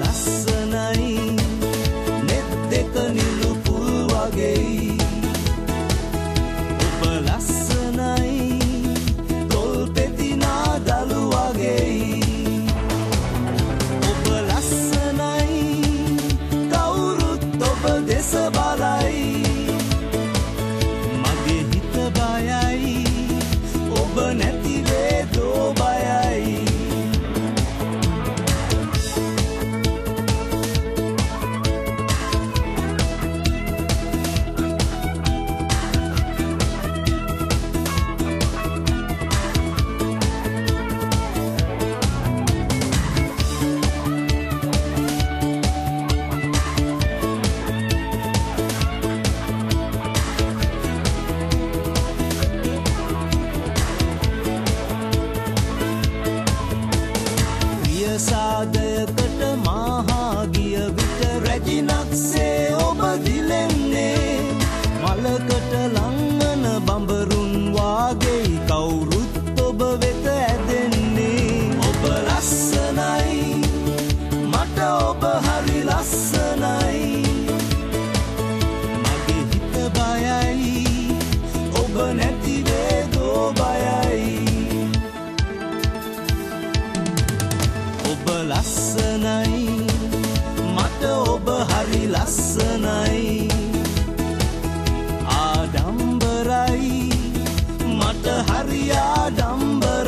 ලස්සනයි නෙත් දෙක නිලු පුල් වගේ ඔබ ලස්සනයි තොල් පෙති නාදලු වගේ ඔබ ලස්සනයි කවුරුත් ඔබ දෙස බලයි මගේ හිත බයයි ඔබ නැති වේදෝ බයයි සාදයකට මහා ගිය විට රැජිනක්සේ ඔබ දිලෙන්නේ මලකට ලංවන බඹරුන් වාගේ කවුරුත් ඔබ වෙත ඇදෙන්නේ ඔබ ලස්සනයි මට ඔබ හරි ලස්සනයි මගේ හිත බයයි ඔබ නැති වේදෝ බයයි ඔබ ලස්සනයි මට ඔබ හරි ලස්සනයි ආඩම්බරයි මට හරි ආඩම්බරයි